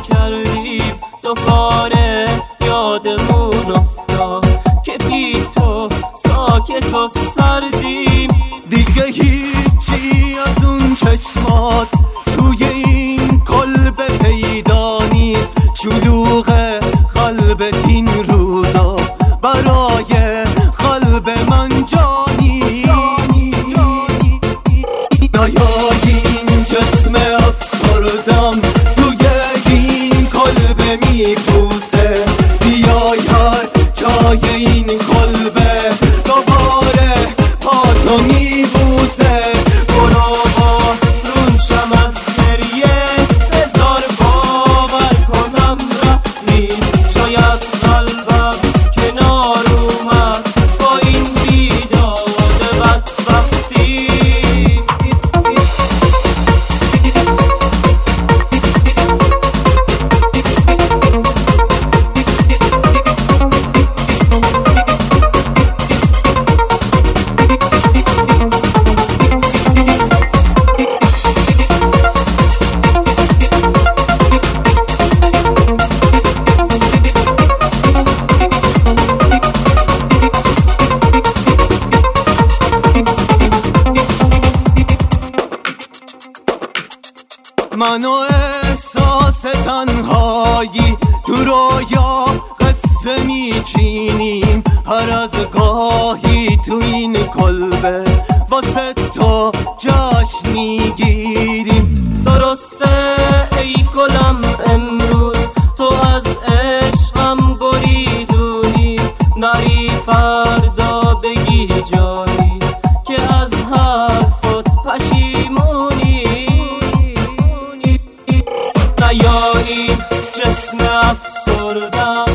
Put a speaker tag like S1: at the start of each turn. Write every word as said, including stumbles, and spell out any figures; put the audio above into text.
S1: کردیم دوباره یادمون افتاد که بی تو ساکت و سردیم.
S2: دیگه هیچی از اون چشمات توی این کلبه پیدا نیست. شلوغ قلبت این روزا برای قلب من جانی. نایای این جسم افسردم توی این کلبه میپوسه. بیای هر جای این کلبه دوباره پاتو میبوسه. برو با رونشم از گریه بذار باور کنم رفتی. شاید قلبم کنار اومد با این بیداد بدبختی. من و احساس تنهایی تو رویا قصه میچینیم. هر از گاهی تو این کلبه واسه تو جشن میگیریم.
S1: درسته ای گلم امروز تو از عشقم گریزونی. نری فردا بگی جایی که از حرفت پشیمونی. یا این جسم افسردم